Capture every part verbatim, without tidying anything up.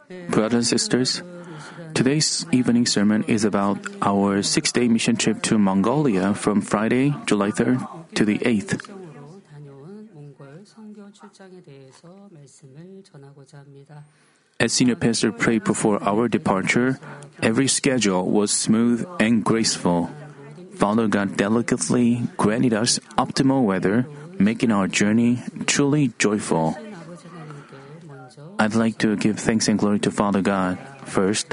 Brothers and sisters, today's evening sermon is about our six-day mission trip to Mongolia from Friday, July third to the eighth. As senior pastor prayed before our departure, every schedule was smooth and graceful. Father God delicately granted us optimal weather, making our journey truly joyful. I'd like to give thanks and glory to Father God first.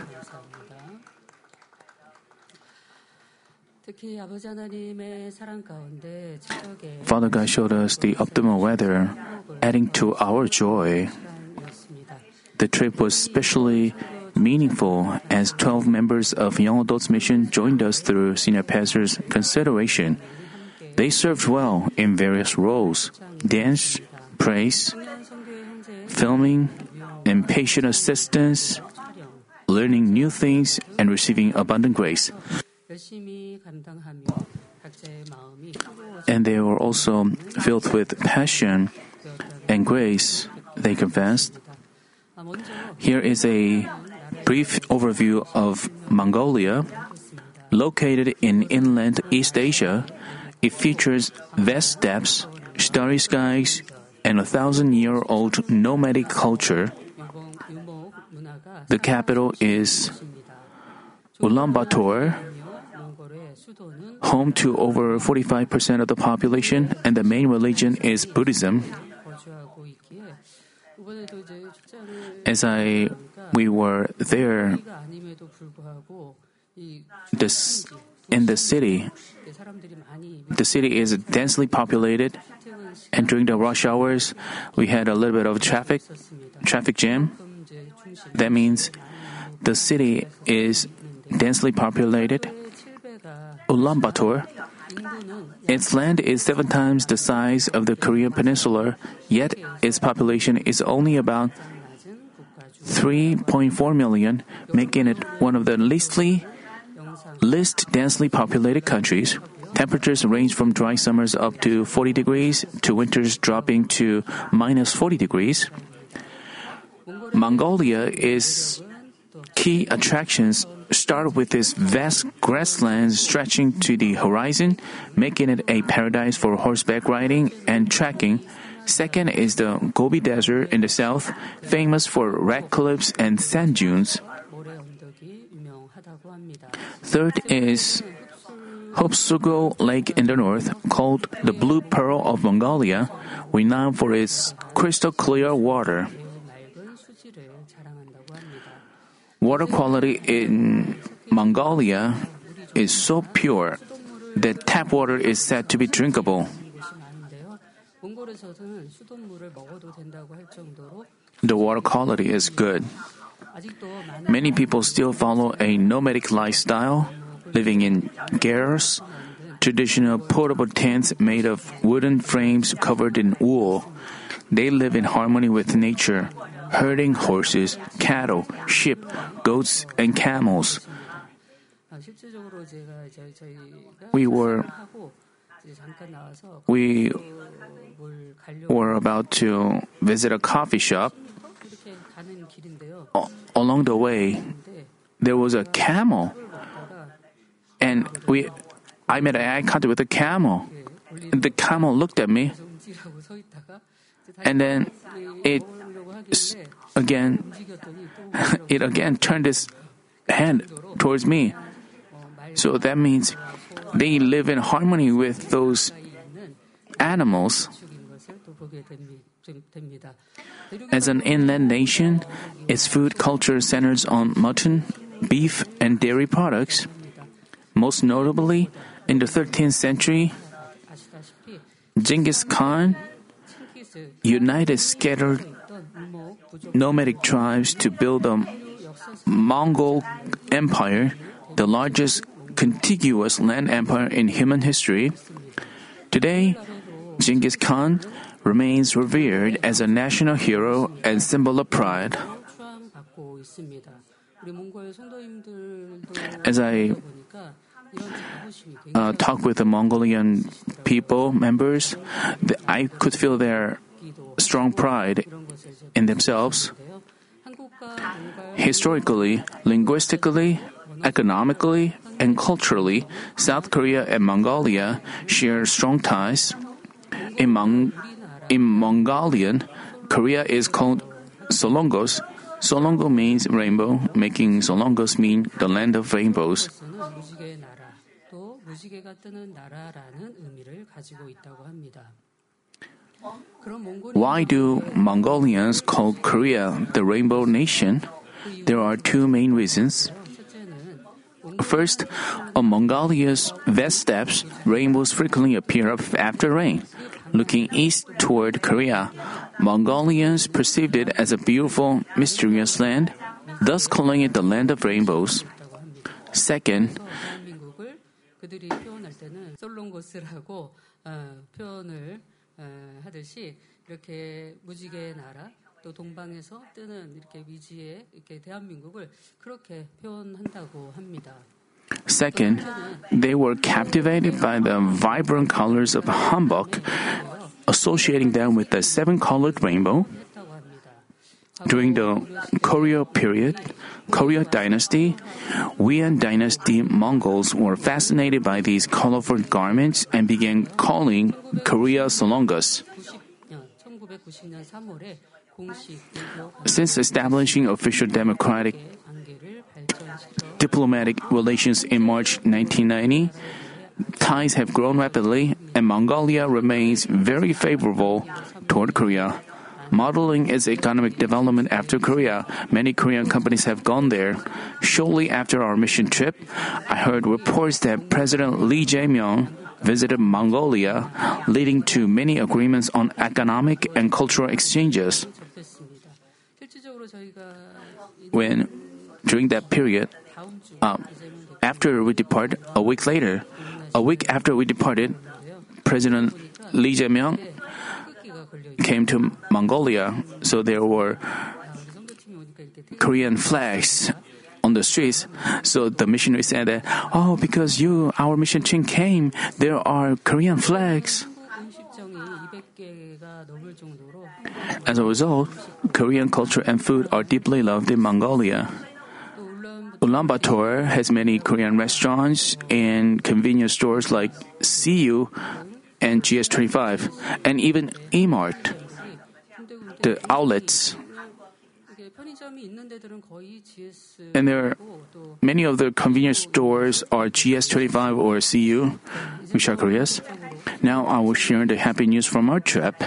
Father God showed us the optimal weather, adding to our joy. The trip was especially meaningful as twelve members of Young Adults Mission joined us through Senior Pastor's consideration. They served well in various roles: dance, praise, filming, and patient assistance, learning new things, and receiving abundant grace. And they were also filled with passion and grace, they confessed. Here is a brief overview of Mongolia. Located in inland East Asia, it features vast steppes, starry skies, and a thousand-year-old nomadic culture. The capital is Ulaanbaatar, home to over forty-five percent of the population, and the main religion is Buddhism. As I we were there, this in the city, the city is densely populated, and during the rush hours, we had a little bit of traffic, traffic jam. That means the city is densely populated. Ulaanbaatar, its land is seven times the size of the Korean peninsula, yet its population is only about three point four million, making it one of the leastly, least densely populated countries. Temperatures range from dry summers up to forty degrees to winters dropping to minus forty degrees. Mongolia is key attractions start with its vast grasslands stretching to the horizon, making it a paradise for horseback riding and trekking. Second is the Gobi Desert in the south, famous for red cliffs and sand dunes. Third is Hopsugo Lake in the north, called the Blue Pearl of Mongolia, renowned for its crystal clear water. Water quality in Mongolia is so pure that tap water is said to be drinkable. The water quality is good. Many people still follow a nomadic lifestyle, living in gers, traditional portable tents made of wooden frames covered in wool. They live in harmony with nature, herding horses, cattle, sheep, goats, and camels. We were we were about to visit a coffee shop. O- along the way, there was a camel, and we I made eye contact with the camel. The camel looked at me, and then it again it again turned its hand towards me. So that means they live in harmony with those animals. As an inland nation, its food culture centers on mutton, beef, and dairy products. Most notably, in the thirteenth century, Genghis Khan united scattered nomadic tribes to build a Mongol empire, the largest contiguous land empire in human history. Today, Genghis Khan remains revered as a national hero and symbol of pride. As I uh, talk with the Mongolian people, members, I could feel their strong pride in themselves. Historically, linguistically, economically, and culturally, South Korea and Mongolia share strong ties. In, Mong- in Mongolian, Korea is called Solongos. Solongo means rainbow, making Solongos mean the land of rainbows. 무지개의 나라, 또 무지개가 뜨는 나라라는 의미를 가지고 있다고 합니다. Why do Mongolians call Korea the rainbow nation? There are two main reasons. First, on Mongolia's vast steppes, rainbows frequently appear after rain. Looking east toward Korea, Mongolians perceived it as a beautiful, mysterious land, thus calling it the land of rainbows. Second, 대한민국을 그들이 표현할 때는 솔롱고스라고 어, 표현을 어, 하듯이 이렇게 무지개의 나라 또 동방에서 뜨는 이렇게 미지의 이렇게 대한민국을 그렇게 표현한다고 합니다. Second, they were captivated by the vibrant colors of hanbok, associating them with the seven-colored rainbow. During the Koryo period, Koryo dynasty, Yuan dynasty Mongols were fascinated by these colorful garments and began calling Korea Solongus. Since establishing official democratic diplomatic relations in March nineteen ninety, ties have grown rapidly and Mongolia remains very favorable toward Korea. Modeling its economic development after Korea, many Korean companies have gone there. Shortly after our mission trip, I heard reports that President Lee Jae-myung visited Mongolia, leading to many agreements on economic and cultural exchanges. When, during that period, um, after we depart, a week later, a week after we departed, President Lee Jae-myung came to Mongolia, so there were Korean flags on the streets. So the missionary said that, oh, because you, our mission team came, there are Korean flags. As a result, Korean culture and food are deeply loved in Mongolia. Ulaanbaatar has many Korean restaurants and convenience stores like C U and G S twenty-five, and even E-Mart, the outlets. And there are many of the convenience stores are G S twenty-five or C U, which are Korea's. Now I will share the happy news from our trip.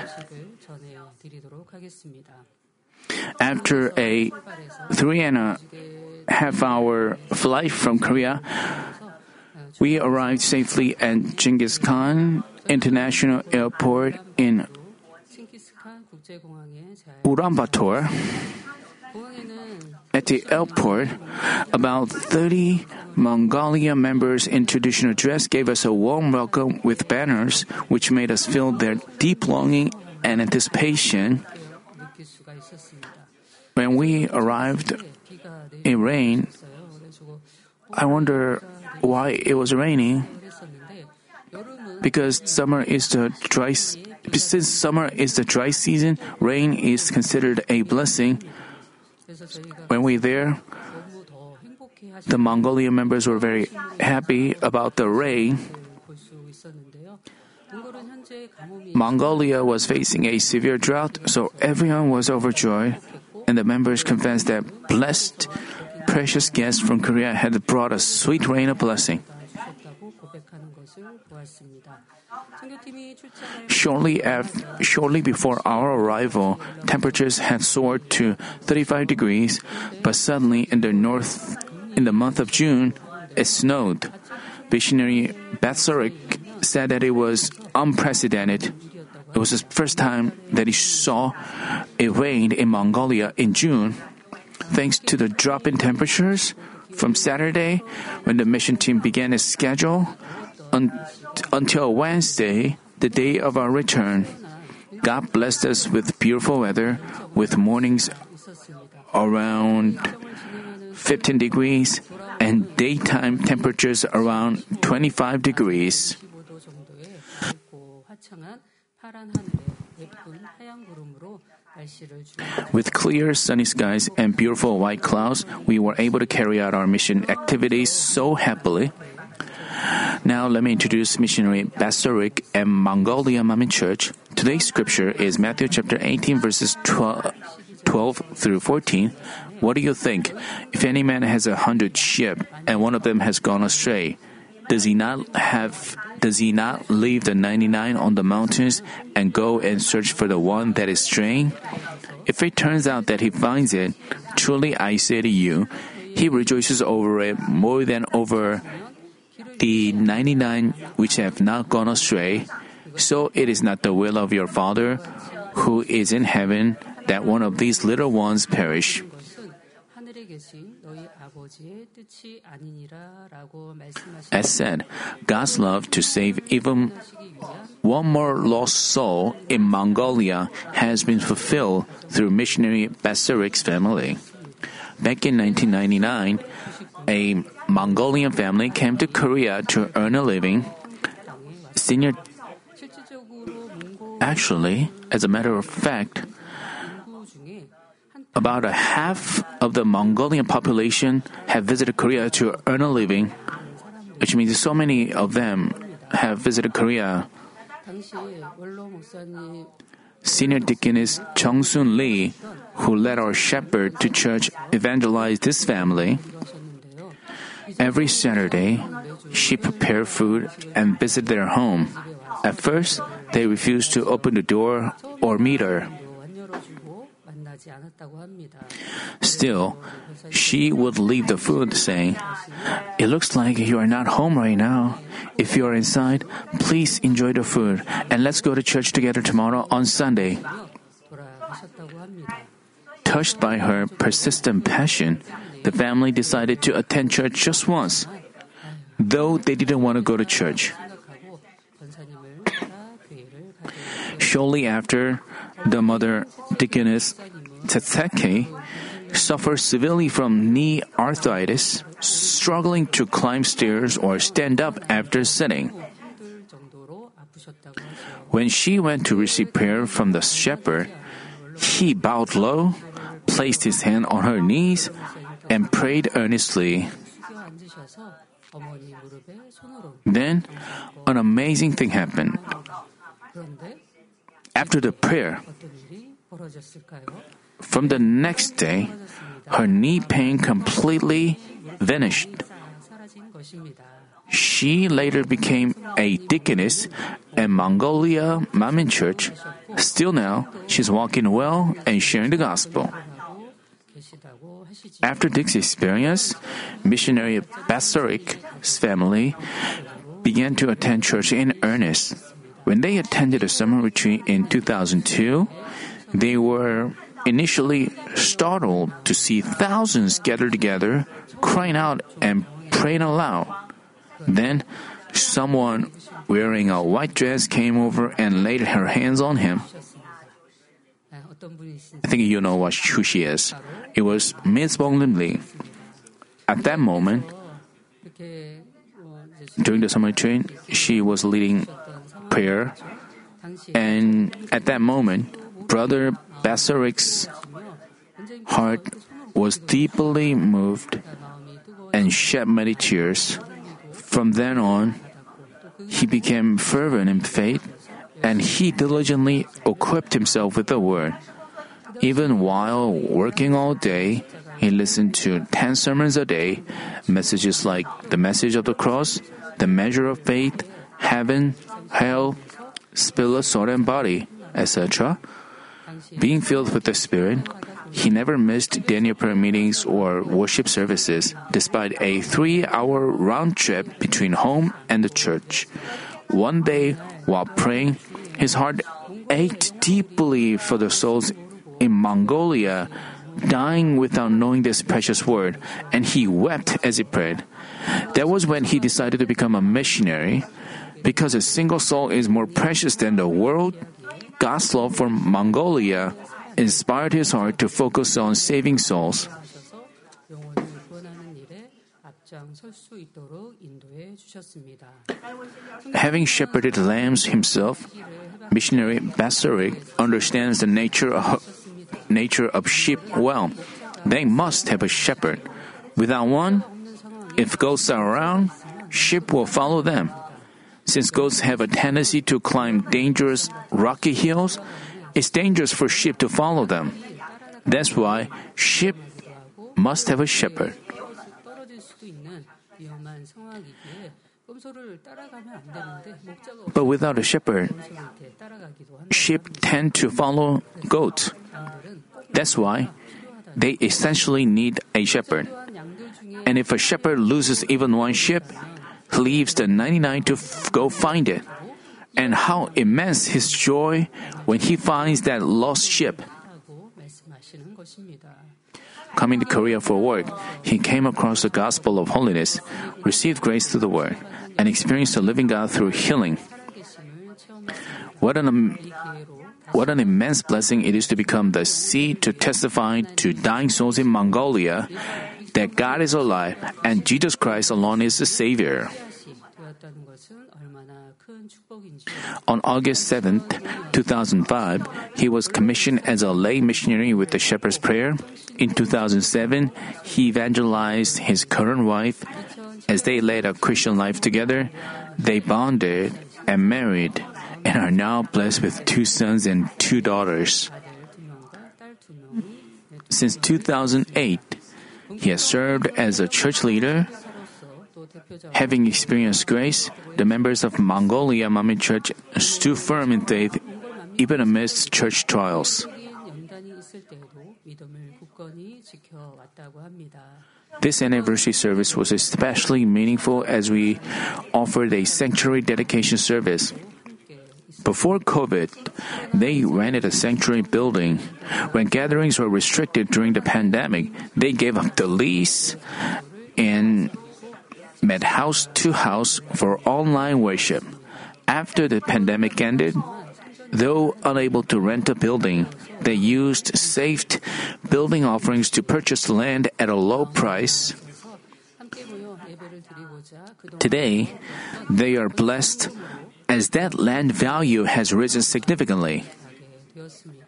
After a three and a half hour flight from Korea, we arrived safely at Genghis Khan International Airport in Ulaanbaatar. At the airport, about thirty Mongolian members in traditional dress gave us a warm welcome with banners, which made us feel their deep longing and anticipation. When we arrived in rain, I wonder why it was raining. Because summer is the dry since summer is the dry season, rain is considered a blessing. When we were there, the Mongolian members were very happy about the rain. Mongolia was facing a severe drought, so everyone was overjoyed, and the members confessed that blessed, precious guests from Korea had brought a sweet rain of blessing. Shortly, af- shortly before our arrival, temperatures had soared to thirty-five degrees, but suddenly in the north, in the month of June, it snowed. Missionary Batsarik said that it was unprecedented. It was the first time that he saw it rained in Mongolia in June. Thanks to the drop in temperatures, from Saturday, when the mission team began its schedule, un- until Wednesday, the day of our return, God blessed us with beautiful weather, with mornings around fifteen degrees and daytime temperatures around twenty-five degrees. With clear sunny skies and beautiful white clouds, we were able to carry out our mission activities so happily. Now let me introduce missionary Basarik and Mongolia Manmin Church. Today's scripture is Matthew chapter eighteen verses twelve through fourteen. What do you think? If any man has a hundred sheep and one of them has gone astray, does he not have does he not leave the ninety-nine on the mountains and go and search for the one that is straying? If it turns out that he finds it, truly I say to you, he rejoices over it more than over the ninety-nine which have not gone astray. So it is not the will of your Father who is in heaven that one of these little ones perish. As said, God's love to save even one more lost soul in Mongolia has been fulfilled through missionary Basarik's family. Back in nineteen ninety-nine, a Mongolian family came to Korea to earn a living. Senior Actually, as a matter of fact, about a half of the Mongolian population have visited Korea to earn a living, which means so many of them have visited Korea. Senior Deaconess Chung Soon Lee, who led our shepherd to church, evangelized this family. Every Saturday, she prepared food and visited their home. At first, they refused to open the door or meet her. Still, she would leave the food saying, "It looks like you are not home right now. If you are inside, please enjoy the food and let's go to church together tomorrow on Sunday." Touched by her persistent passion, the family decided to attend church just once, though they didn't want to go to church. Shortly after, the mother, Deaconess Tsetseke, suffered severely from knee arthritis, struggling to climb stairs or stand up after sitting. When she went to receive prayer from the shepherd, he bowed low, placed his hand on her knees, and prayed earnestly. Then, an amazing thing happened. After the prayer, from the next day, her knee pain completely vanished. She later became a deaconess at Mongolia Manmin Church. Still now, she's walking well and sharing the gospel. After this experience, missionary Basarik's family began to attend church in earnest. When they attended a summer retreat in two thousand two, they were initially startled to see thousands gathered together, crying out and praying aloud. Then, someone wearing a white dress came over and laid her hands on him. I think you know what, who she is. It was Miss Bong Lim Lee. At that moment, during the summer retreat, she was leading prayer, and at that moment, Brother Basarik's heart was deeply moved and shed many tears. From then on, he became fervent in faith, and he diligently equipped himself with the Word. Even while working all day, he listened to ten sermons a day, messages like the message of the cross, the measure of faith, heaven, hell, spirit, soul, and body, et cetera. Being filled with the Spirit, he never missed Daniel prayer meetings or worship services, despite a three-hour round trip between home and the church. One day, while praying, his heart ached deeply for the souls in Mongolia dying without knowing this precious word, and he wept as he prayed. That was when he decided to become a missionary. Because a single soul is more precious than the world, God's love for Mongolia inspired his heart to focus on saving souls. 당장 설 수 있도록 인도해 주셨습니다. Having shepherded lambs himself, missionary Basserick understands the nature of, nature of sheep well. They must have a shepherd. Without one, if goats are around, sheep will follow them. Since goats have a tendency to climb dangerous rocky hills, it's dangerous for sheep to follow them. That's why sheep must have a shepherd. 떨어질 수도 있는 위험한 상황이기에 꼼소를 따라가면 안 되는데 목자가 But without a shepherd, 꼼소한테 따라가기도 한다. sheep tend to follow goats. That's why they essentially need a shepherd. 또한 양들 중에 And if a shepherd loses even one sheep, he leaves the ninety-nine to f- go find it. And how immense his joy when he finds that lost sheep. 하고 말씀하시는 것입니다. Coming to Korea for work, he came across the gospel of holiness, received grace through the word, and experienced the living God through healing. 살아계심을 체험하시는 What an, 이 기회로 what an immense blessing it is to become the seed to testify to dying souls in Mongolia that God is alive and Jesus Christ alone is the Savior. 다시 되었다는 것은 얼마나 큰 축복인지 On August seventh, two thousand five, he was commissioned as a lay missionary with the Shepherd's Prayer. In two thousand seven, he evangelized his current wife. As they led a Christian life together, they bonded and married and are now blessed with two sons and two daughters. 아들 두 명과 딸 두 명이 Since two thousand eight, he has served as a church leader. 사로서 또 대표자 Having experienced grace, the members of Mongolia Manmin Church stood firm in faith even amidst church trials. 적인 연단이 있을 때에도 믿음을 굳건히 지켜왔다고 합니다. This anniversary service was especially meaningful as we offered a sanctuary dedication service. Before COVID, they rented a sanctuary building. When gatherings were restricted during the pandemic, they gave up the lease and met house to house for online worship. After the pandemic ended, though unable to rent a building, they used saved building offerings to purchase land at a low price. 함께 모여 예배를 드리고자 그동안 Today, they are blessed as that land value has risen significantly. 하게 되었습니다.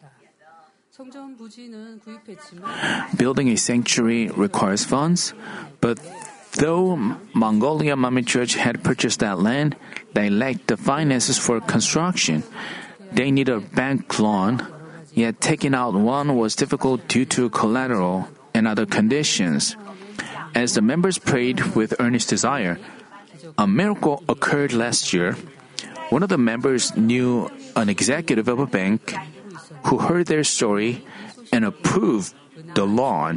성전 부지는 구입했지만 Building a sanctuary requires funds, but though Mongolia Manmin Church had purchased that land, they lacked the finances for construction. They needed a bank loan, yet taking out one was difficult due to collateral and other conditions. As the members prayed with earnest desire, a miracle occurred last year. One of the members knew an executive of a bank who heard their story and approved the loan.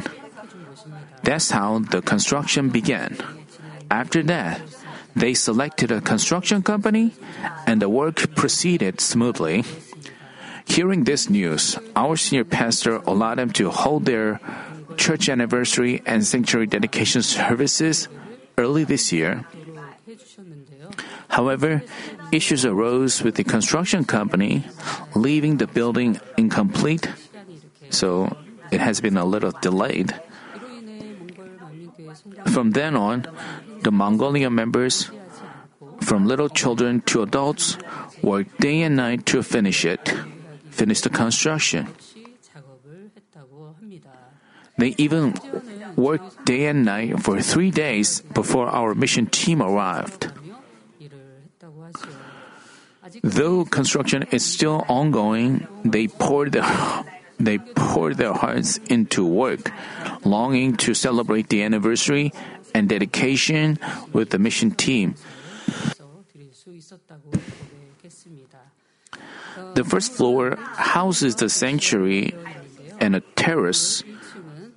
That's how the construction began. After that, they selected a construction company and the work proceeded smoothly. Hearing this news, our senior pastor allowed them to hold their church anniversary and sanctuary dedication services early this year. 해주셨는데요. However, issues arose with the construction company, leaving the building incomplete, so it has been a little delayed. 이로 인해 몽골 만민교회 성당 From then on, the Mongolian members, from little children to adults, worked day and night to finish it, finish the construction. 없이 작업을 했다고 합니다. They even worked day and night for three days before our mission team arrived. 하며 일을 했다고 하죠. 아직 Though construction is still ongoing, they poured their, they poured their hearts into work, longing to celebrate the anniversary and dedication with the mission team. 드릴 수 있었다고 고백했습니다. The first floor houses the sanctuary and a terrace, 일 층은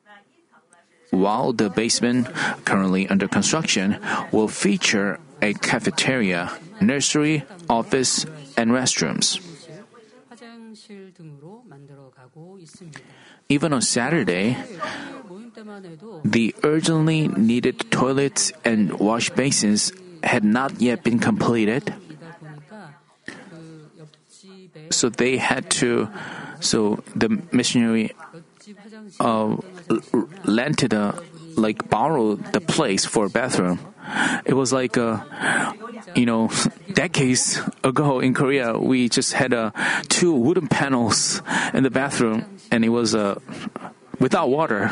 while the basement, currently under construction, will feature a cafeteria, nursery, office, and restrooms. 화장실 등으로 만들어가고 있습니다. Even on Saturday, 토요일 모임 때만 해도 the urgently needed toilets and wash basins had not yet been completed, 이다 보니까 그 옆집에 so they had to, so the missionary 옆집 화장실 uh, l- rented a like borrow the place for a bathroom. It was like, uh, you know, decades ago in Korea, we just had uh, two wooden panels in the bathroom, and it was uh, without water.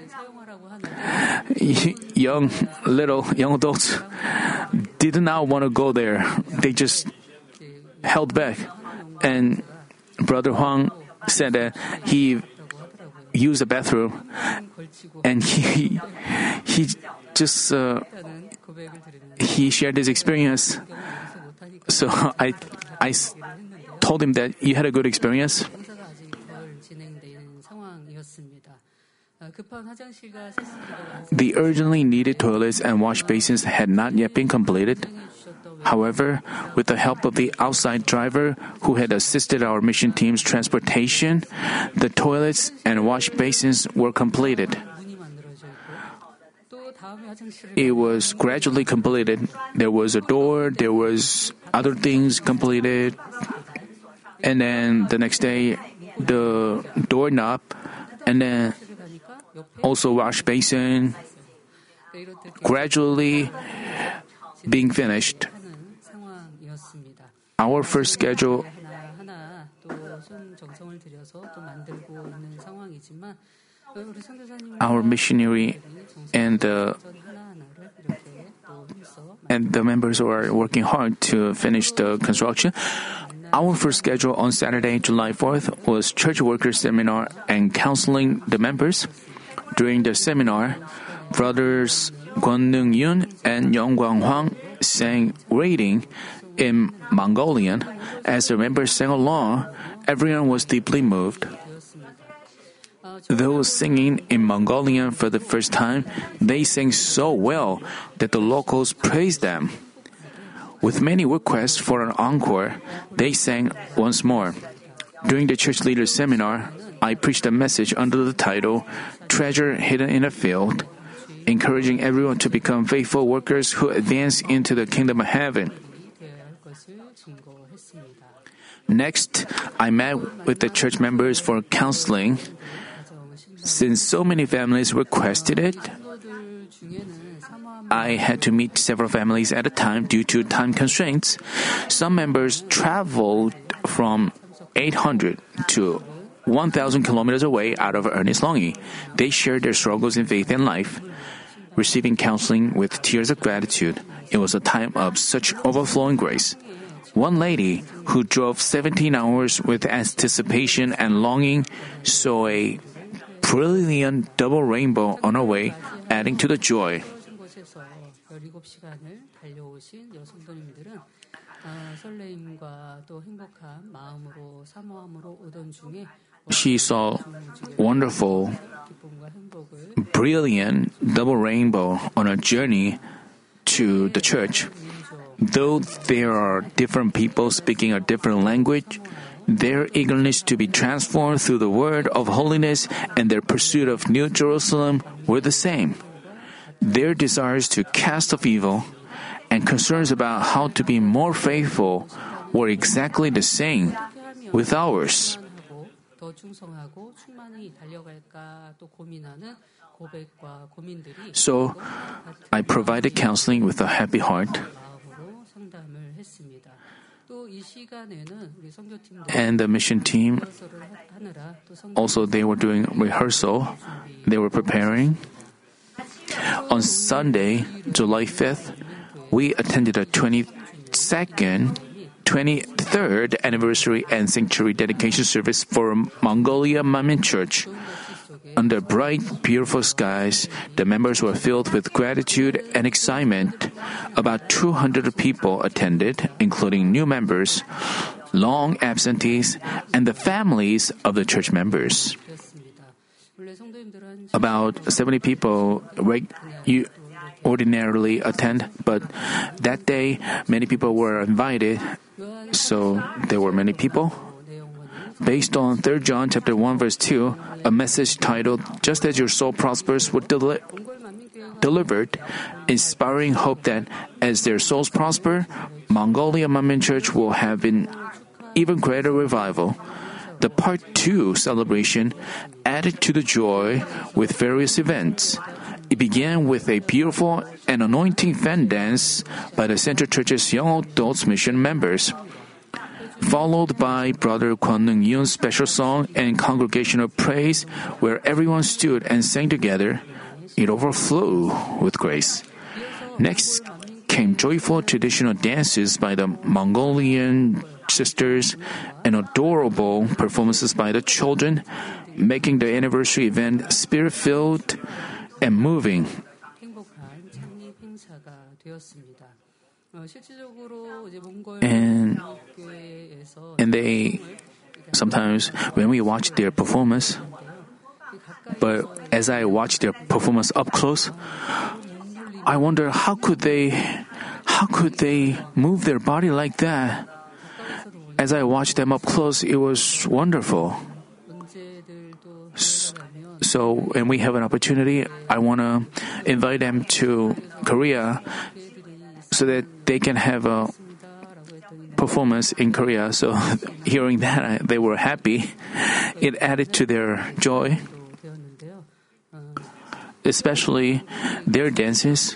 Young, little, young adults did not want to go there. They just held back. And Brother Huang said that he used the bathroom, and he he just uh, he shared his experience. So I I told him that you had a good experience. The urgently needed toilets and wash basins had not yet been completed. However, with the help of the outside driver who had assisted our mission team's transportation, the toilets and wash basins were completed. It was gradually completed. There was a door, there was other things completed, and then the next day, the doorknob, and then also wash basin, gradually being finished. Our first schedule, our missionary and the and the members are working hard to finish the construction. Our first schedule on Saturday, July fourth, was church workers seminar and counseling the members. During the seminar, brothers Kwon Neung Yoon and Yong Kwang Hwang sang reading in Mongolian. As the members sang along, everyone was deeply moved. Those singing in Mongolian for the first time, they sang so well that the locals praised them. With many requests for an encore, they sang once more. During the church leaders seminar, I preached a message under the title, Treasure Hidden in a Field, encouraging everyone to become faithful workers who advance into the kingdom of heaven. Next, I met with the church members for counseling. Since so many families requested it, I had to meet several families at a time due to time constraints. Some members traveled from eight hundred to one thousand kilometers away out of earnest longing. They shared their struggles in faith and life, receiving counseling with tears of gratitude. It was a time of such overflowing grace. One lady who drove seventeen hours with anticipation and longing saw a brilliant double rainbow on her way, adding to the joy. She saw wonderful, brilliant double rainbow on her journey to the church. Though there are different people speaking a different language, their eagerness to be transformed through the word of holiness and their pursuit of New Jerusalem were the same. Their desires to cast off evil and concerns about how to be more faithful were exactly the same with ours. So, I provided counseling with a happy heart. And the mission team, also they were doing rehearsal. They were preparing. On Sunday, July fifth, we attended a twenty-second, twenty-third anniversary and sanctuary dedication service for Mongolia Manmin Church. Under bright, beautiful skies, the members were filled with gratitude and excitement. About two hundred people attended, including new members, long absentees, and the families of the church members. About seventy people reg- you ordinarily attend, but that day many people were invited, so there were many people. Based on Third John chapter one verse two, a message titled "Just as Your Soul Prospers" was deli- delivered, inspiring hope that as their souls prosper, Mongolia Manmin Church will have an even greater revival. The part two celebration added to the joy with various events. It began with a beautiful and anointing fan dance by the Central Church's young adults mission members, followed by Brother Kwon Neung Yoon's special song and congregational praise, where everyone stood and sang together. It overflowed with grace. Next came joyful traditional dances by the Mongolian sisters and adorable performances by the children, making the anniversary event spirit-filled and moving. And, and they sometimes, when we watch their performance, but as I watch their performance up close, I wonder how could they, how could they move their body like that? As I watched them up close, it was wonderful. So, when we have an opportunity, I want to invite them to Korea so that they can have a performance in Korea. So, hearing that, they were happy. It added to their joy. Especially their dances,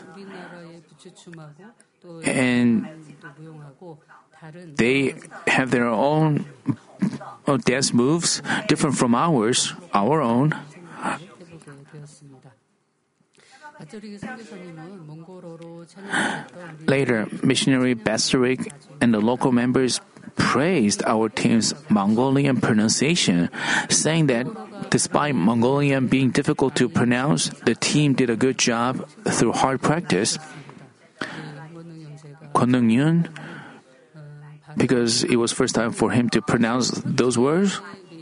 and they have their own dance moves different from ours, our own. Later, missionary Basarik and the local members praised our team's Mongolian pronunciation, saying that despite Mongolian being difficult to pronounce, the team did a good job through hard practice. Kwon Neung Yoon, because it was first time for him to pronounce those words,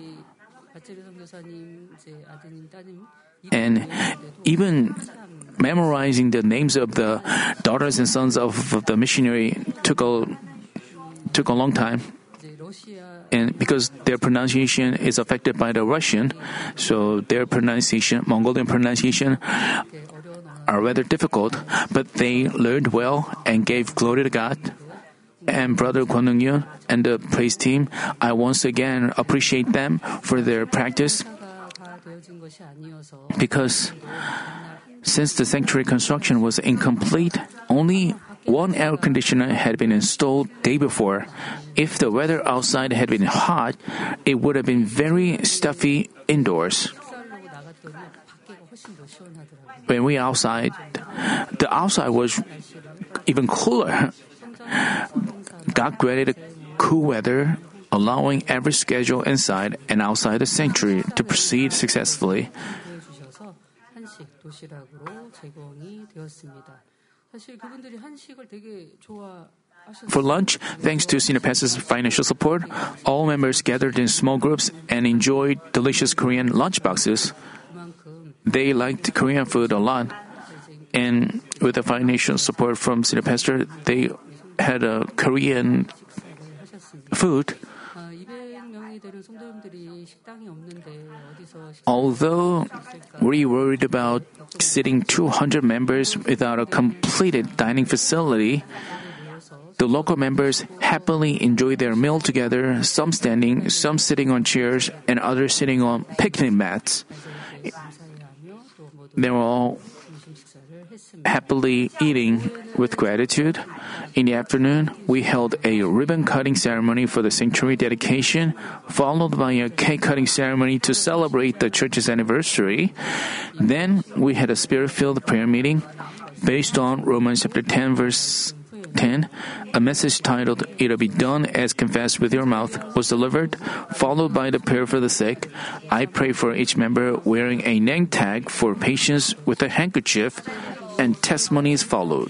and even memorizing the names of the daughters and sons of the missionary took a took a long time. And because their pronunciation is affected by the Russian, so their pronunciation, Mongolian pronunciation, are rather difficult, but they learned well and gave glory to God. And Brother Kwon Neung Yoon and the praise team, I once again appreciate them for their practice, because since the sanctuary construction was incomplete, only one air conditioner had been installed day before. If the weather outside had been hot, it would have been very stuffy indoors. When we outside, the outside was even cooler. God granted cool weather, allowing every schedule inside and outside the sanctuary to proceed successfully. For lunch, thanks to Senior Pastor's financial support, all members gathered in small groups and enjoyed delicious Korean lunch boxes. They liked Korean food a lot, and with the financial support from Senior Pastor, they had a Korean food. Although we worried about sitting two hundred members without a completed dining facility, the local members happily enjoyed their meal together, some standing, some sitting on chairs, and others sitting on picnic mats. They were all happily eating with gratitude. In the afternoon, we held a ribbon cutting ceremony for the sanctuary dedication, followed by a cake cutting ceremony to celebrate the church's anniversary. Then we had a spirit-filled prayer meeting based on Romans chapter ten, verse ten. A message titled, "It'll be done as confessed with your mouth," was delivered, followed by the prayer for the sick. I pray for each member wearing a name tag for patients with a handkerchief, and testimonies followed.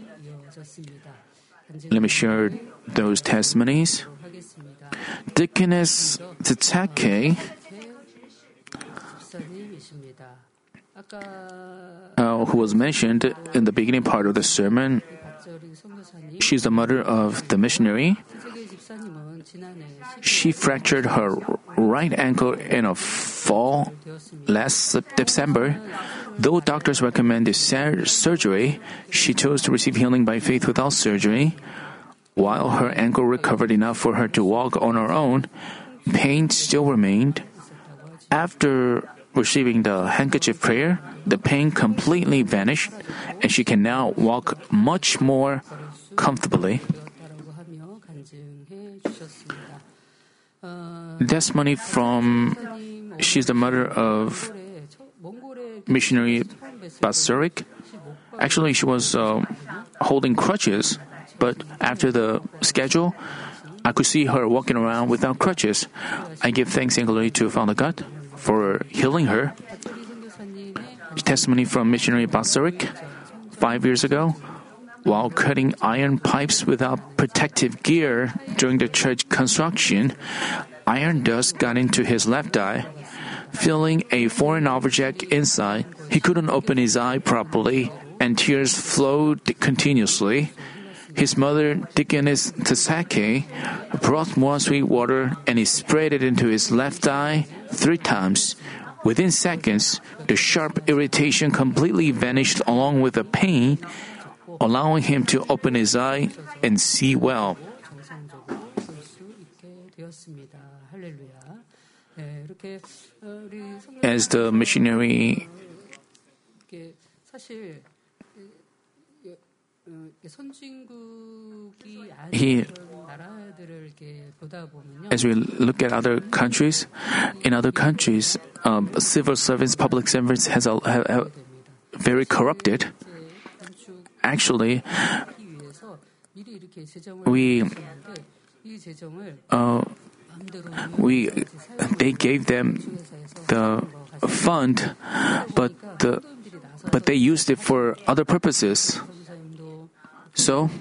Let me share those testimonies. Deaconess Tsake, uh, who was mentioned in the beginning part of the sermon, she's the mother of the missionary. She fractured her right ankle in a fall last December. Though doctors recommended surgery, she chose to receive healing by faith without surgery. While her ankle recovered enough for her to walk on her own, pain still remained. After receiving the handkerchief prayer, the pain completely vanished, and she can now walk much more comfortably. Testimony from, she's the mother of missionary Basurik. Actually, she was uh, holding crutches, but after the schedule, I could see her walking around without crutches. I give thanks and glory to Father God for healing her. Testimony from missionary Basurik. Five years ago, while cutting iron pipes without protective gear during the church construction, iron dust got into his left eye. Feeling a foreign object inside, he couldn't open his eye properly, and tears flowed continuously. His mother, Deaconess Tasake, brought more sweet water and he sprayed it into his left eye three times. Within seconds, the sharp irritation completely vanished along with the pain, allowing him to open his eye and see well. As the missionary he, as we look at other countries, in other countries, um, civil servants, public servants has a, have, have very corrupted. Actually, we uh, we they gave them the fund, but the but they used it for other purposes. So,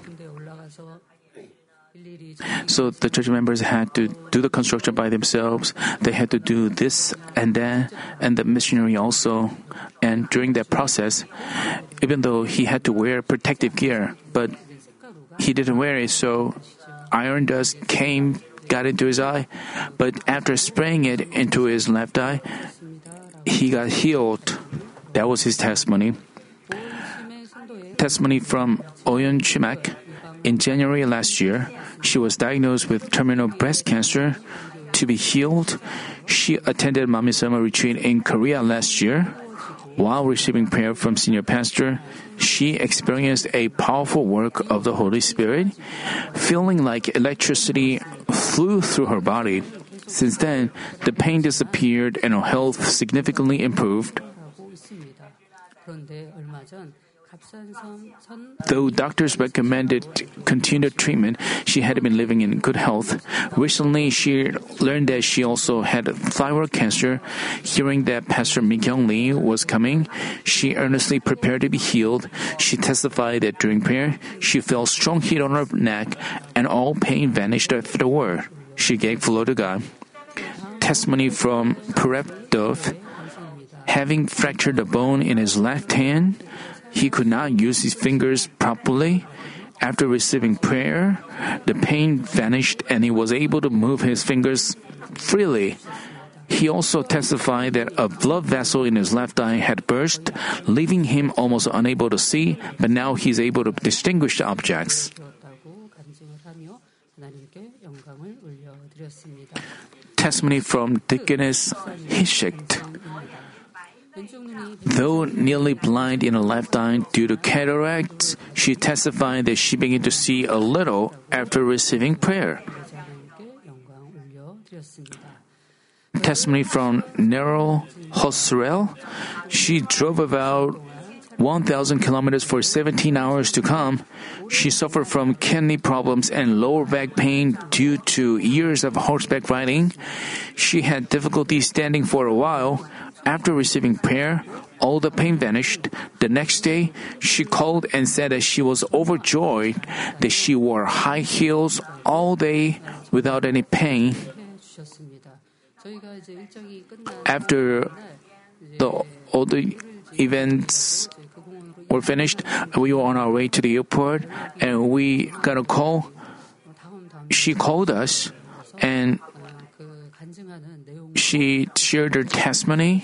so the church members had to do the construction by themselves. They had to do this and that, and the missionary also. And during that process, even though he had to wear protective gear, but he didn't wear it, so iron dust came, got into his eye. But after spraying it into his left eye, he got healed. That was his testimony. Testimony from Oyeon Chimak. In January last year, she was diagnosed with terminal breast cancer. To be healed, she attended Mami Summer retreat in Korea last year. While receiving prayer from senior pastor, she experienced a powerful work of the Holy Spirit, feeling like electricity flew through her body. Since then, the pain disappeared and her health significantly improved. Though doctors recommended continued treatment, she had been living in good health. Recently, she learned that she also had thyroid cancer. Hearing that Pastor Mi Kyung Lee was coming, she earnestly prepared to be healed. She testified that during prayer, she felt strong heat on her neck and all pain vanished afterward. She gave glory to God. Testimony from Purep Dove. Having fractured a bone in his left hand, he could not use his fingers properly. After receiving prayer, the pain vanished and he was able to move his fingers freely. He also testified that a blood vessel in his left eye had burst, leaving him almost unable to see, but now he's able to distinguish the objects. Testimony from Deaconess Hishik. Though nearly blind in her left eye due to cataracts, she testified that she began to see a little after receiving prayer. Testimony from Nero Hosrel. She drove about one thousand kilometers for seventeen hours to come. She suffered from kidney problems and lower back pain due to years of horseback riding. She had difficulty standing for a while. After receiving prayer, all the pain vanished. The next day, she called and said that she was overjoyed that she wore high heels all day without any pain. After the, all the events were finished, we were on our way to the airport and we got a call. She called us and she shared her testimony.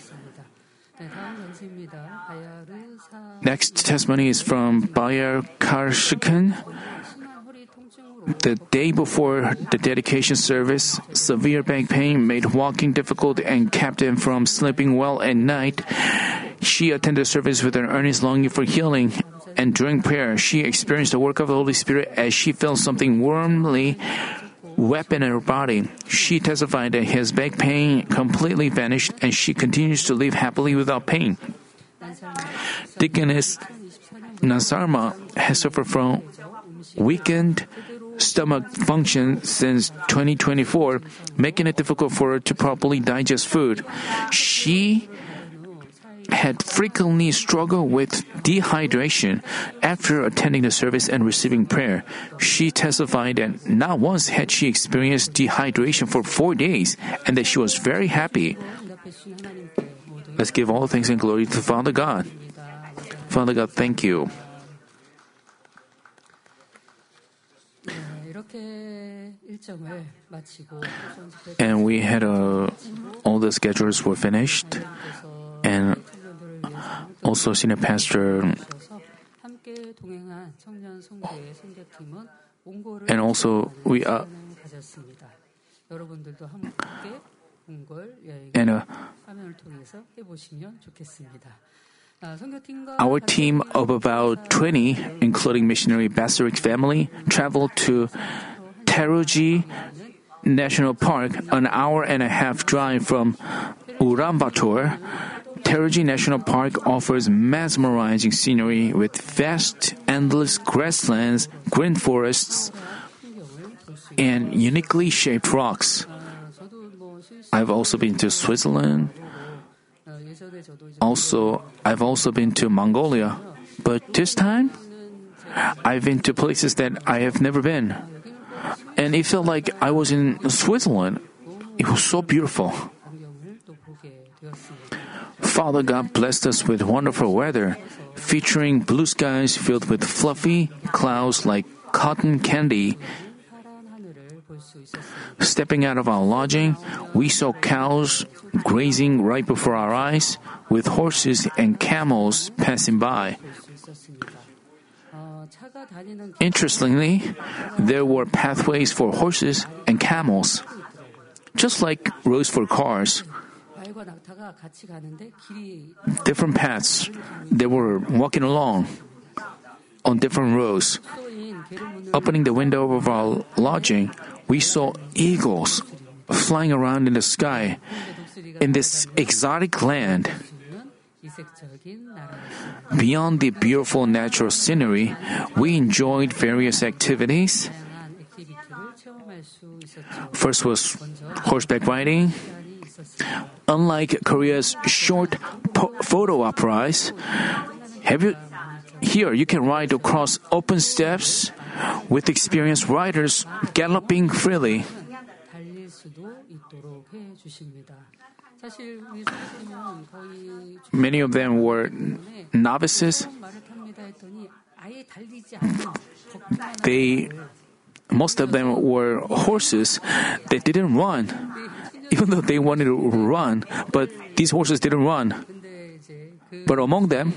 Next testimony is from Bayer Karshikan. The day before the dedication service, severe back pain made walking difficult and kept him from sleeping well at night. She attended service with an earnest longing for healing, and during prayer, she experienced the work of the Holy Spirit as she felt something warmly wet in her body. She testified that his back pain completely vanished, and she continues to live happily without pain. Deaconess Nansarma has suffered from weakened stomach function since twenty twenty-four, making it difficult for her to properly digest food. She had frequently struggled with dehydration after attending the service and receiving prayer. She testified that not once had she experienced dehydration for four days and that she was very happy. Let's give all thanks and glory to Father God. Father God, thank you. And we had uh, all the schedules were finished, and also senior pastor, and also we uh, and uh, our team of about twenty, including missionary Basarik family, traveled to Teruji National Park, an hour and a half drive from Ulaanbaatar. Teruji National Park offers mesmerizing scenery with vast, endless grasslands, green forests, and uniquely shaped rocks. I've also been to Switzerland. Also, I've also been to Mongolia. But this time, I've been to places that I have never been. And it felt like I was in Switzerland. It was so beautiful. Father God blessed us with wonderful weather, featuring blue skies filled with fluffy clouds like cotton candy. Stepping out of our lodging, we saw cows grazing right before our eyes, with horses and camels passing by. Interestingly, there were pathways for horses and camels, just like roads for cars. Different paths, they were walking along on different roads. Opening the window of our lodging, we saw eagles flying around in the sky in this exotic land. Beyond the beautiful natural scenery, we enjoyed various activities. First was horseback riding. Unlike Korea's short po- photo operas, have you here you can ride across open steppes with experienced riders galloping freely. Many of them were novices. They, most of them were horses that didn't run, even though they wanted to run, but these horses didn't run. But among them,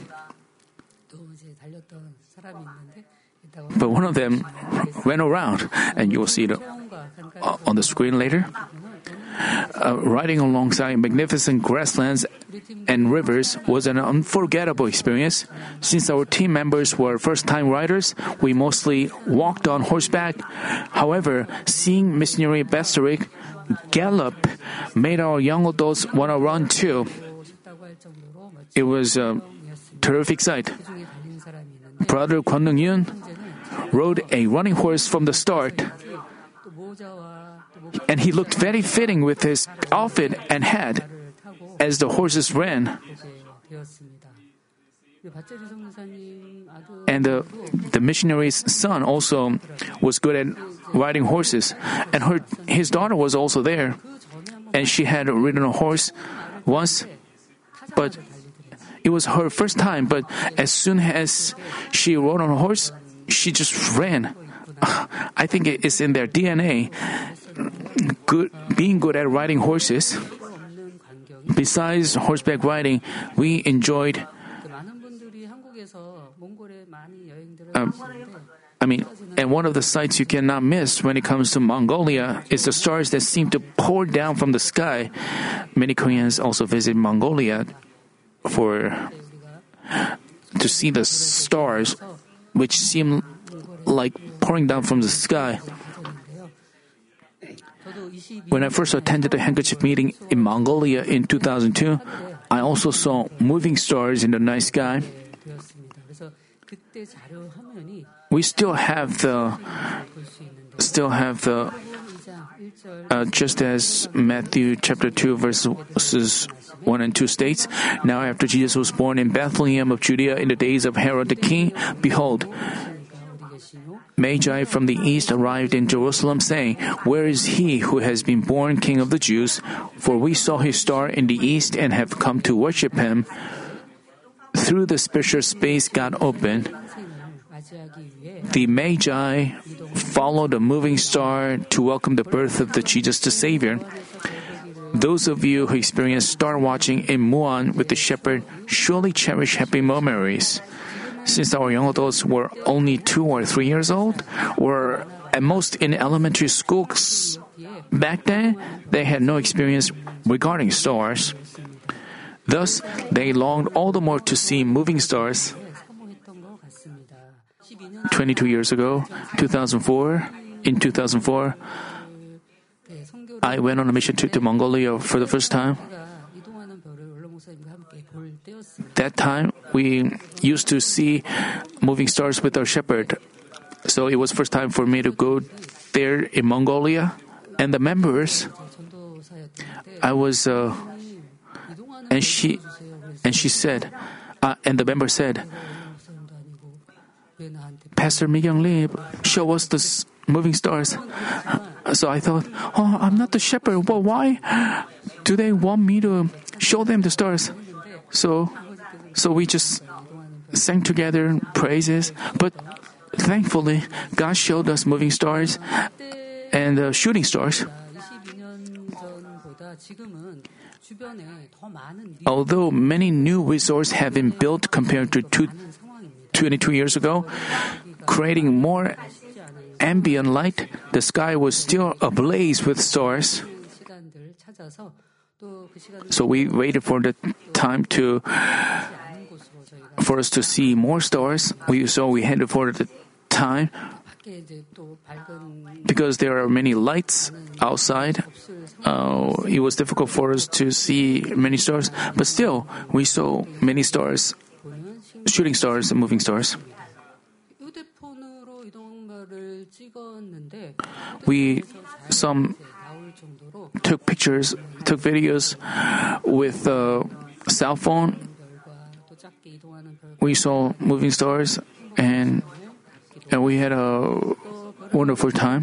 but one of them ran around, and you will see it on the screen later. Uh, riding alongside magnificent grasslands and rivers was an unforgettable experience. Since our team members were first-time riders, we mostly walked on horseback. However, seeing missionary Basarik gallop made our young adults want to run too. It was a terrific sight. Brother Kwon Yoon rode a running horse from the start, and he looked very fitting with his outfit and hat as the horses ran. And the, the missionary's son also was good at riding horses, and her his daughter was also there, and she had ridden a horse once, but it was her first time. But as soon as she rode on a horse, she just ran. I think it's in their D N A. Good, being good at riding horses. Besides horseback riding, we enjoyed uh, I mean, and one of the sights you cannot miss when it comes to Mongolia is the stars that seem to pour down from the sky. Many Koreans also visit Mongolia for to see the stars, which seem like pouring down from the sky. When I first attended the handkerchief meeting in Mongolia in two thousand two, I also saw moving stars in the night sky. We still have the, still have the, uh, just as Matthew chapter two verses one and two states, now after Jesus was born in Bethlehem of Judea in the days of Herod the king, behold, Magi from the east arrived in Jerusalem, saying, "Where is he who has been born King of the Jews? For we saw his star in the east and have come to worship him." Through the spiritual space God opened, the Magi followed a moving star to welcome the birth of the Jesus the Savior. Those of you who experienced star watching in Muan with the shepherd surely cherish happy memories. Since our young adults were only two or three years old, or at most in elementary schools, back then they had no experience regarding stars. Thus, they longed all the more to see moving stars. twenty-two years ago, two thousand four, in two thousand four, I went on a mission trip to Mongolia for the first time. That time, we used to see moving stars with our shepherd. So it was first time for me to go there in Mongolia. And the members, I was, uh, and she, and she said, uh, and the member said, "Pastor Mi-kyung Lee, show us the s- moving stars." So I thought, oh, I'm not the shepherd. Well, why do they want me to show them the stars? So, so we just sang together praises. But thankfully, God showed us moving stars and uh, shooting stars. Although many new resorts have been built compared to two, twenty-two years ago, creating more ambient light, the sky was still ablaze with stars. So we waited for the time to for us to see more stars. We so we headed for the time because there are many lights outside. Uh, it was difficult for us to see many stars, but still we saw many stars, shooting stars and moving stars. We some took pictures, took videos with a cell phone. We saw moving stars and and we had a wonderful time.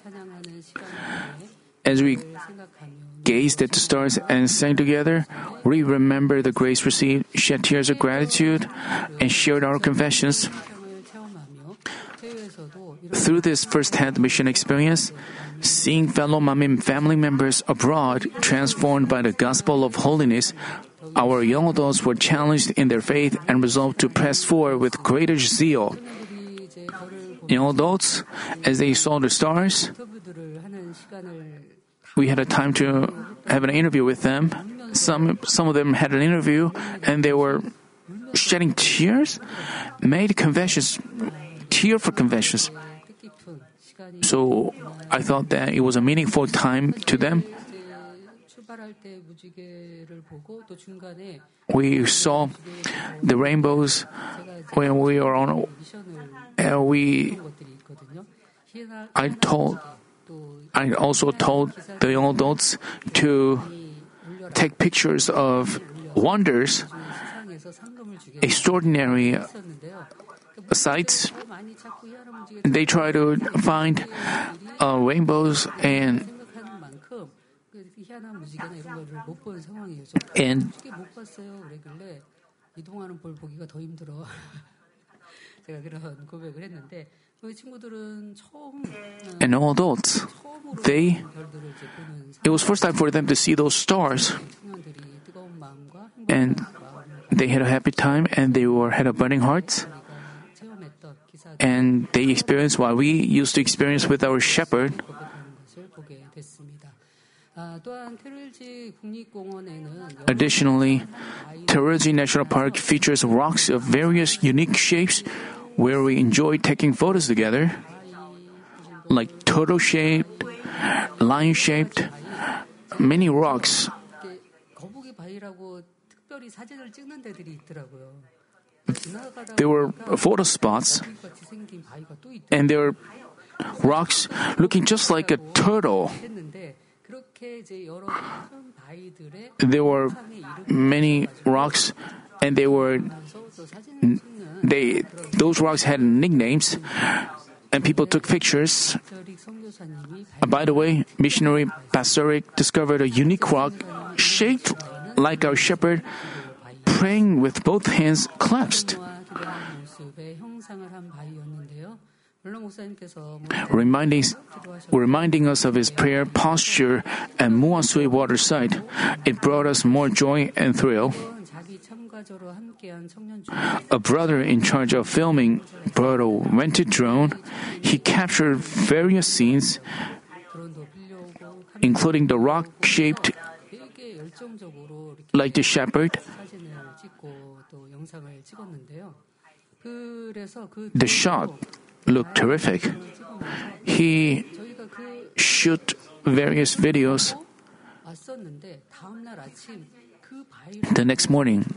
As we gazed at the stars and sang together, we remember the grace received, shed tears of gratitude, and shared our confessions. Through this first-hand mission experience, seeing fellow Manmin family members abroad transformed by the gospel of holiness, our young adults were challenged in their faith and resolved to press forward with greater zeal. Young adults, as they saw the stars, we had a time to have an interview with them. Some some of them had an interview and they were shedding tears, made confessions, tear for confessions. So I thought that it was a meaningful time to them. We saw the rainbows when we were on, and we. I told. I also told the young adults to take pictures of wonders, extraordinary sights. They try to find uh, rainbows and and and all adults, they it was first time for them to see those stars, and they had a happy time and they were had a burning hearts. and they experienced what we used to experience with our shepherd. Additionally, Teruji National Park features rocks of various unique shapes where we enjoy taking photos together, like turtle-shaped, lion-shaped, many rocks. There were photo spots, and there were rocks looking just like a turtle. There were many rocks, and they were they those rocks had nicknames, and people took pictures. Uh, by the way, missionary Basarik discovered a unique rock shaped like our shepherd, praying with both hands clasped, reminding, reminding us of his prayer posture at Muasui waterside. It brought us more joy and thrill. A brother in charge of filming brought a rented drone. He captured various scenes, including the rock-shaped like the shepherd. The shot looked terrific. He shot various videos. The next morning,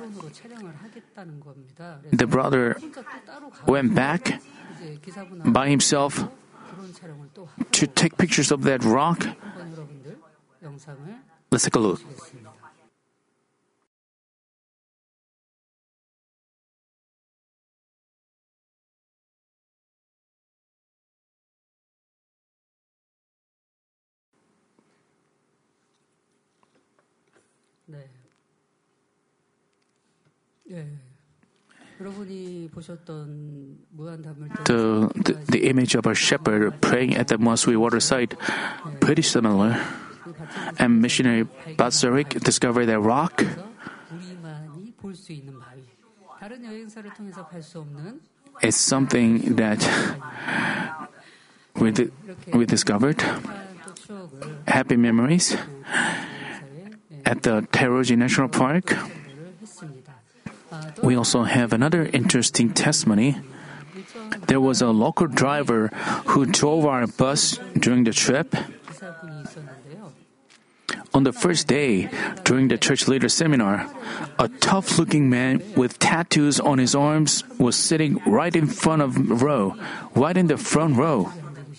the brother went back by himself to take pictures of that rock. Let's take a look. 네. 예. 여러분이 보셨던 무한담을 The, the the image of a shepherd praying at the Muasui waterside, pretty similar. And missionary Basarik discovered that rock. 우리만이 볼 수 있는 바위. 다른 여행사를 통해서 갈 수 없는 It's something that we di- we discovered. Happy memories at the Teruji National Park. We also have another interesting testimony. There was a local driver who drove our bus during the trip. On the first day, during the church leader seminar, a tough-looking man with tattoos on his arms was sitting right in front of row, right in the front row.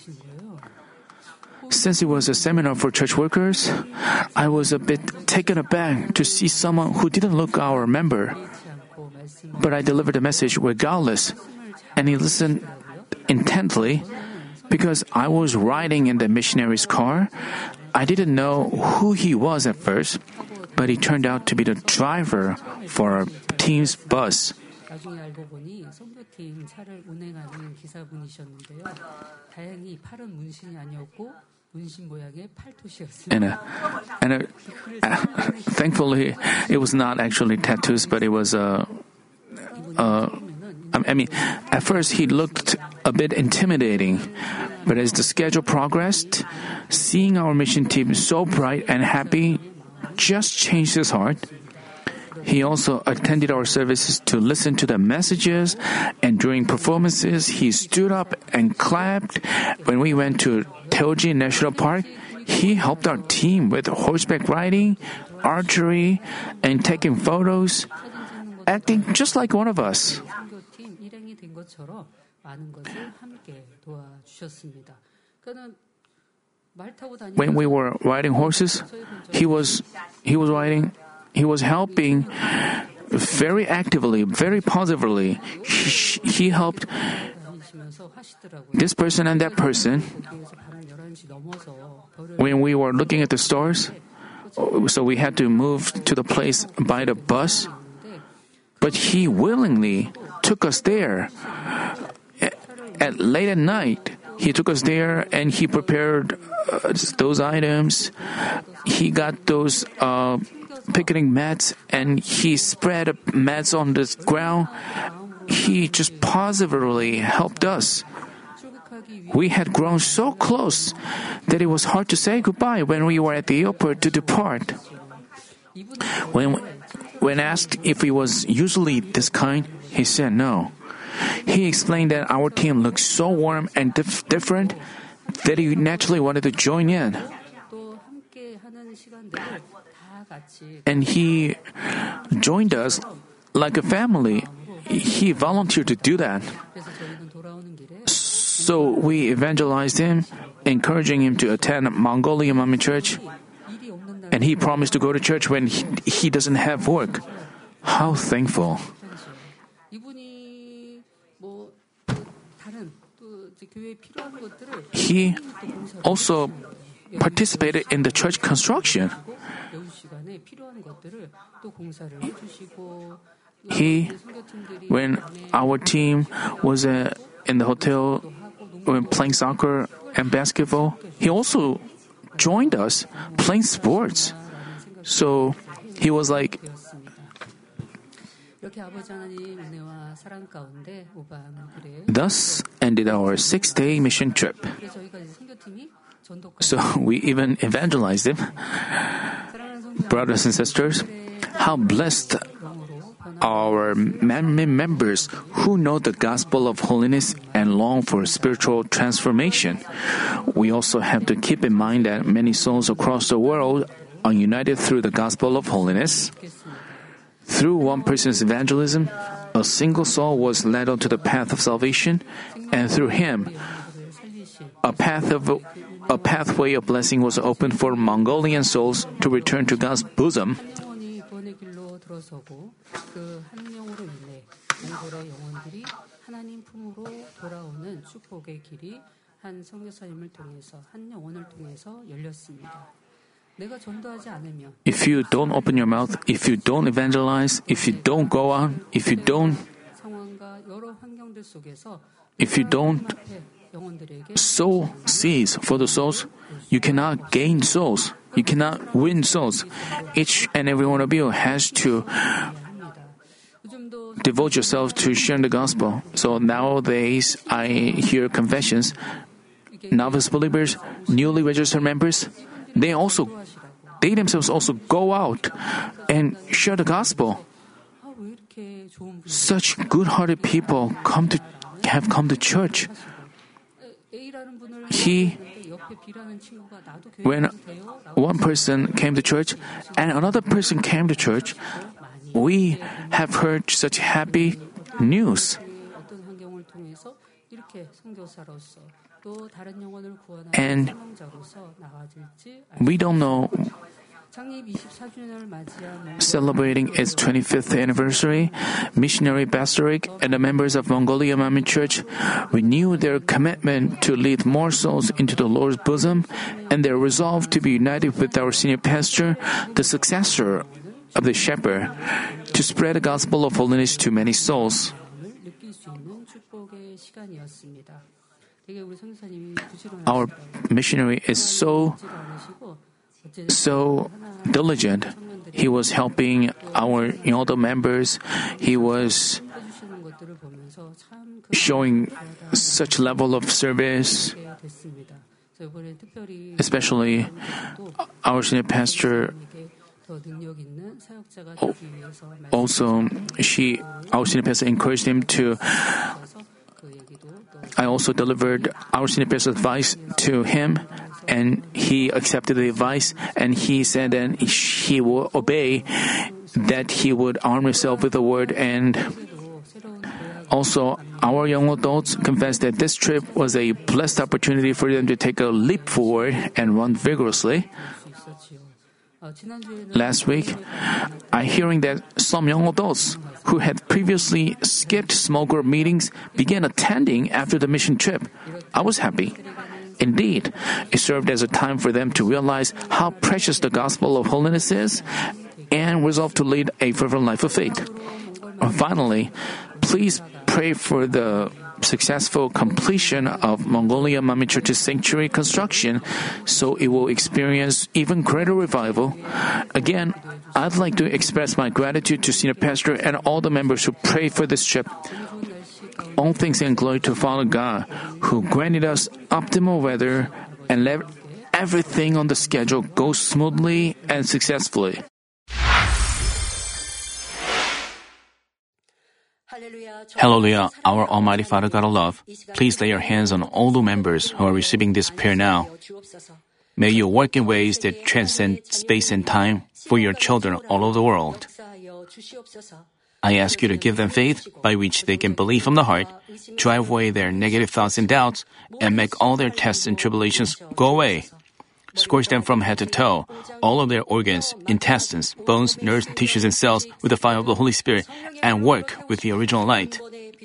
Since it was a seminar for church workers, I was a bit taken aback to see someone who didn't look our member. But I delivered the message regardless, and he listened intently. Because I was riding in the missionary's car, I didn't know who he was at first, but he turned out to be the driver for our team's bus. 나중에 알고 보니 선교팀 차를 운행하는 기사분이셨는데요. 다행히 팔은 문신이 아니었고 문신 모양의 팔토시였습니다. And, uh, and uh, uh, thankfully, it was not actually tattoos, but it was a. Uh, uh, I mean, at first he looked a bit intimidating, but as the schedule progressed, seeing our mission team so bright and happy just changed his heart. He also attended our services to listen to the messages, and during performances, he stood up and clapped. When we went to Teoji National Park, he helped our team with horseback riding, archery, and taking photos, acting just like one of us. 선교팀 일행이 된 것처럼 많은 것을 함께 도와주셨습니다. 그는 말 타고 다니면서 When we were riding horses, he was he was riding. He was helping very actively, very positively. He, he helped this person and that person. When we were looking at the stores, so we had to move to the place by the bus, but he willingly took us there. At late at night, he took us there and he prepared uh, those items. He got those uh, picnic mats and he spread mats on the ground. he just positively helped us. We had grown so close that it was hard to say goodbye when we were at the airport to depart. When, when asked if he was usually this kind, he said no. He explained that our team looked so warm and dif- different that he naturally wanted to join in. And he joined us like a family. He volunteered to do that. So we evangelized him, encouraging him to attend Mongolian Manmin Church. And he promised to go to church when he, he doesn't have work. How thankful. He also participated in the church construction. He, when our team was uh, in the hotel when playing soccer and basketball, he also joined us playing sports. So he was like, thus ended our six-day mission trip. So we even evangelized him. Brothers and sisters, how blessed our members who know the gospel of holiness and long for spiritual transformation. We also have to keep in mind that many souls across the world are united through the gospel of holiness. Through one person's evangelism, a single soul was led onto the path of salvation, and through him, a path of a pathway of blessing was opened for Mongolian souls to return to God's bosom. If you don't open your mouth, if you don't evangelize, if you don't go out, if you don't, if you don't sow seeds for the souls, you cannot gain souls. You cannot win souls. Each and every one of you has to devote yourself to sharing the gospel. So nowadays, I hear confessions. Novice believers, newly registered members, they also, they themselves also go out and share the gospel. Such good-hearted people come to have come to church. He, when one person came to church and another person came to church, we have heard such happy news. And we don't know, celebrating its twenty-fifth anniversary, Missionary Pastorik and the members of Mongolian Manmin Church renew their commitment to lead more souls into the Lord's bosom and their resolve to be united with our senior pastor, the successor of the shepherd, to spread the gospel of holiness to many souls. Our missionary is so so diligent. He was helping our older members. He was showing such level of service. Especially our senior pastor. Also, she, our senior pastor encouraged him to. I also delivered our senior pastor's advice to him, and he accepted the advice, and he said that he will obey, that he would arm himself with the word. And also, our young adults confessed that this trip was a blessed opportunity for them to take a leap forward and run vigorously. Last week, I hearing that some young adults who had previously skipped small group meetings began attending after the mission trip. I was happy. Indeed, it served as a time for them to realize how precious the gospel of holiness is and resolve to lead a fervent life of faith. And finally, Please pray for the successful completion of Mongolia Manmin Church's sanctuary construction so it will experience even greater revival. Again, I'd like to express my gratitude to Senior Pastor and all the members who prayed for this trip. All thanks and glory to Father God, who granted us optimal weather and let everything on the schedule go smoothly and successfully. Hallelujah, our Almighty Father God of love, please lay your hands on all the members who are receiving this prayer now. May you work in ways that transcend space and time for your children all over the world. I ask you to give them faith by which they can believe from the heart, drive away their negative thoughts and doubts, and make all their tests and tribulations go away. Scorch them from head to toe, all of their organs, intestines, bones, nerves, tissues, and cells with the fire of the Holy Spirit, and work with the original light.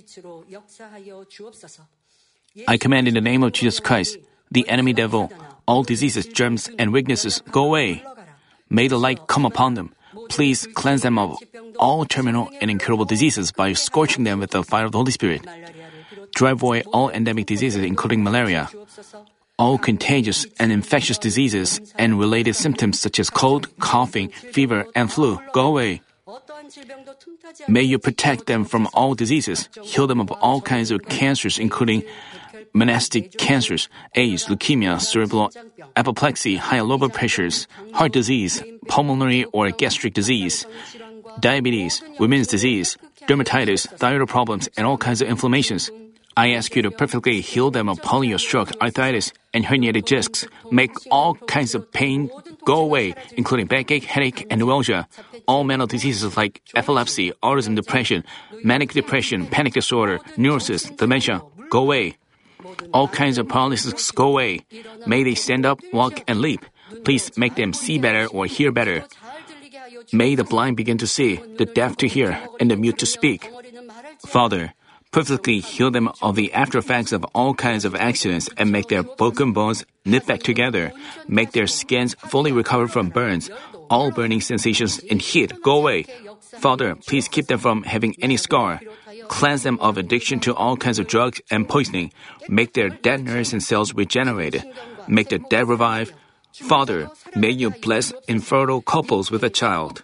I command in the name of Jesus Christ, the enemy devil, all diseases, germs, and weaknesses go away. May the light come upon them. Please cleanse them of all terminal and incurable diseases by scorching them with the fire of the Holy Spirit. Drive away all endemic diseases, including malaria. All contagious and infectious diseases and related symptoms such as cold, coughing, fever, and flu go away. May you protect them from all diseases, heal them of all kinds of cancers, including monastic cancers, AIDS, leukemia, cerebral apoplexy, high blood pressures, heart disease, pulmonary or gastric disease, diabetes, women's disease, dermatitis, thyroid problems, and all kinds of inflammations. I ask you to perfectly heal them of polio, stroke, arthritis, and herniated discs. Make all kinds of pain go away, including backache, headache, and neuralgia. All mental diseases like epilepsy, autism, depression, manic depression, panic disorder, neurosis, dementia, go away. All kinds of paralysis go away. May they stand up, walk, and leap. Please make them see better or hear better. May the blind begin to see, the deaf to hear, and the mute to speak. Father, perfectly heal them of the after effects of all kinds of accidents and make their broken bones knit back together. Make their skins fully recover from burns. All burning sensations and heat go away. Father, please keep them from having any scar. Cleanse them of addiction to all kinds of drugs and poisoning. Make their dead nerves and cells regenerated. Make the dead revive. Father, may you bless infertile couples with a child.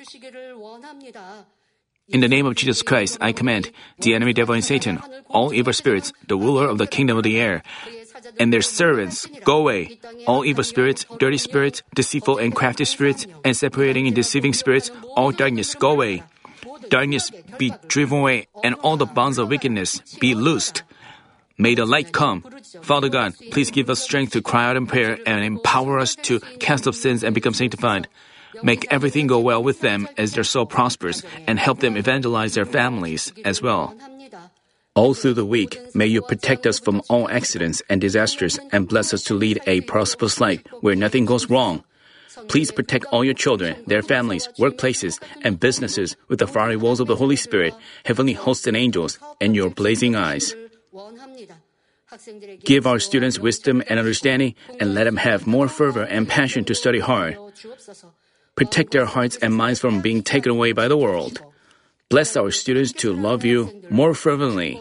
In the name of Jesus Christ, I command the enemy devil and Satan, all evil spirits, the ruler of the kingdom of the air, and their servants, go away. All evil spirits, dirty spirits, deceitful and crafty spirits, and separating and deceiving spirits, all darkness, go away. Darkness be driven away, and all the bonds of wickedness be loosed. May the light come. Father God, please give us strength to cry out in prayer and empower us to cast off sins and become sanctified. Make everything go well with them as their soul prospers, and help them evangelize their families as well. All through the week, may you protect us from all accidents and disasters and bless us to lead a prosperous life where nothing goes wrong. Please protect all your children, their families, workplaces, and businesses with the fiery walls of the Holy Spirit, heavenly hosts and angels, and your blazing eyes. Give our students wisdom and understanding, and let them have more fervor and passion to study hard. Protect their hearts and minds from being taken away by the world. Bless our students to love you more fervently.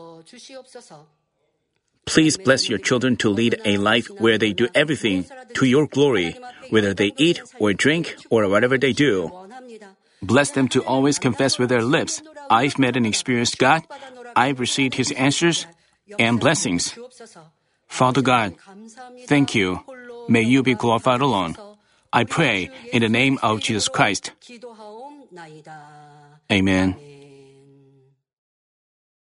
Please bless your children to lead a life where they do everything to your glory, whether they eat or drink or whatever they do. Bless them to always confess with their lips, I've met and experienced God, I've received His answers and blessings. Father God, thank you. May you be glorified alone. I pray in the name of Jesus Christ. Amen.